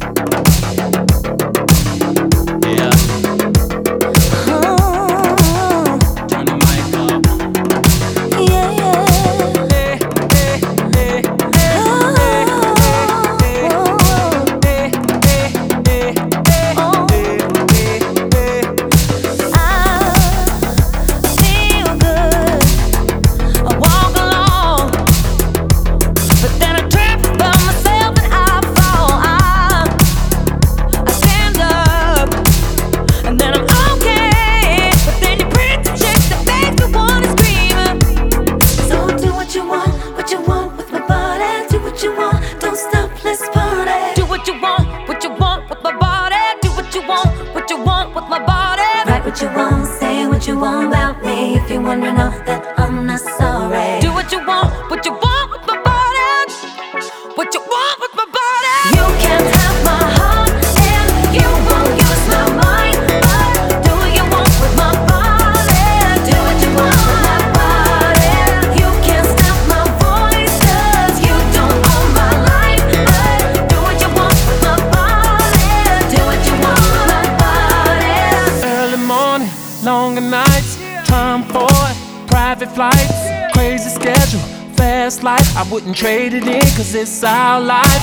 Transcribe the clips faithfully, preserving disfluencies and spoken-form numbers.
what you want, say what you want about me. If you're wondering off that I'm not sorry. Do what you want, what you want with my body. What you want with my body. You can't have my heart and you won't use my mind. But do what you want with my body. Do what you want with my body. You can't stop my voice, cause you don't own my life. But do what you want with my body. Do what you want with my body. Early morning, longer nights, time for private flights, crazy schedule, fast life. I wouldn't trade it in, cause it's our life.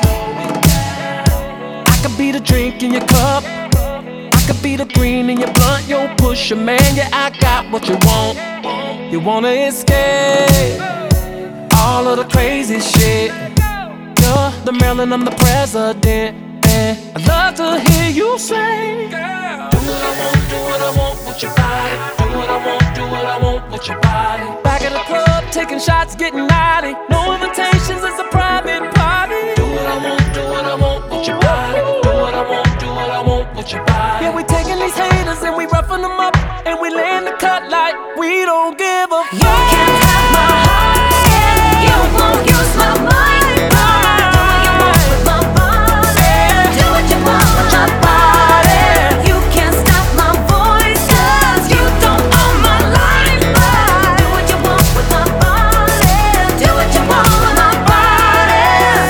I could be the drink in your cup, I could be the green in your blunt. Yo, pusher, man, yeah, I got what you want. You wanna escape all of the crazy shit. You're the Maryland, I'm the president, and I'd love to hear you say, do what I want, do what I want with your body. Do what I want, do what I want with your body. Back at the club, taking shots, getting naughty. No invitations, it's a private party. Do what I want, do what I want with your body. Do what I want, do what I want with your body. Yeah, we taking these haters and we roughing them up, and we laying the cut like we don't give a fuck. You can't have my heart and you won't use my mind. Do what you want with my body. You can't stop my voice, cause you don't own my life. Do what you want with my body. Do what you want with my body.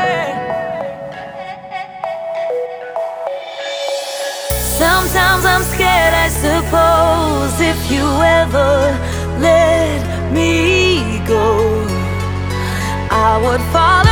Sometimes I'm scared, I suppose, if you ever let me go, I would fall